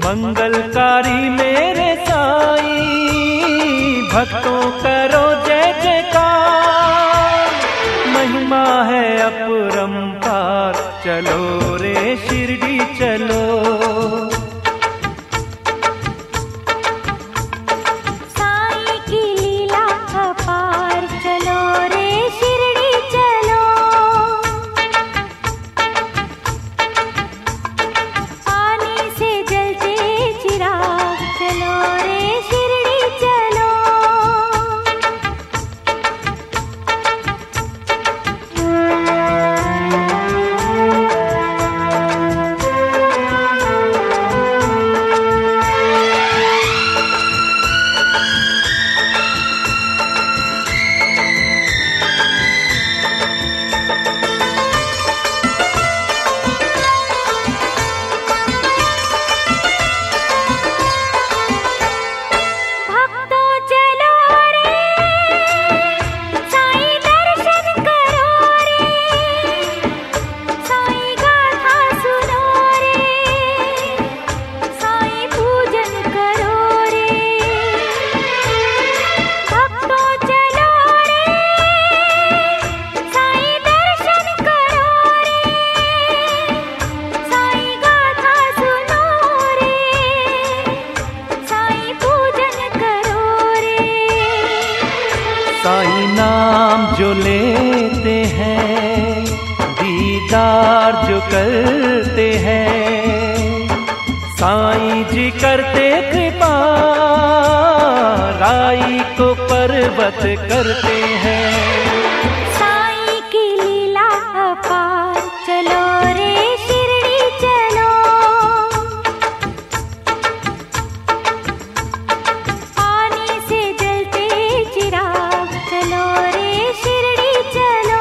मंगलकारी मेरे साईं, भक्तों करो जय जयकार। महिमा है अपरंपार, चलो रे शिरडी चलो। साईं की लीला अपार, चलो रे शिरडी चलो। पानी से जलते चिराग, चलो रे शिरडी चलो। साईं नाम जो लेते हैं, दीदार जो करते हैं, साईं जी करते कृपा, राई को पर्वत करते हैं। साईं की लीला अपार, चलो रे शिरडी चलो। पानी से जलते चिराग, चलो रे शिरडी चलो।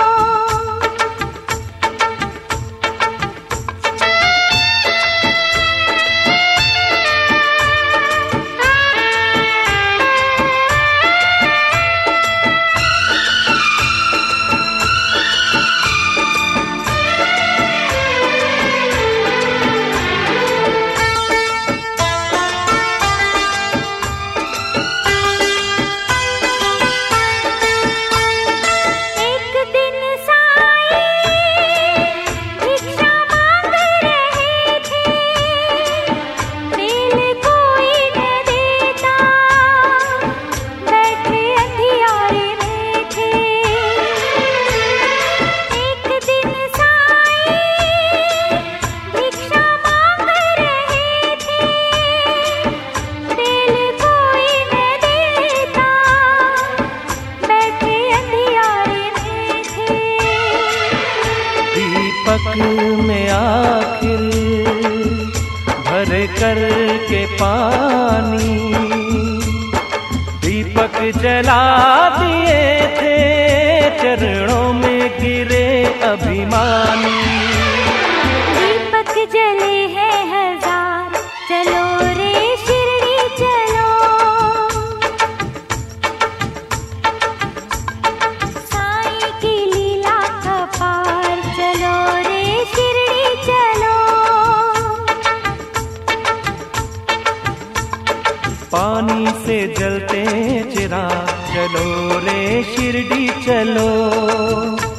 दीपक में आखिर भर कर के पानी, दीपक जला दिए थे, चरणों में गिरे अभिमानी। दीपक जले हैं हजार, चलो रे शिरडी चलो। साईं की लीला अपार, चलो रे शिरडी चलो। पानी से जलते चिराग, चलो रे शिरडी चलो।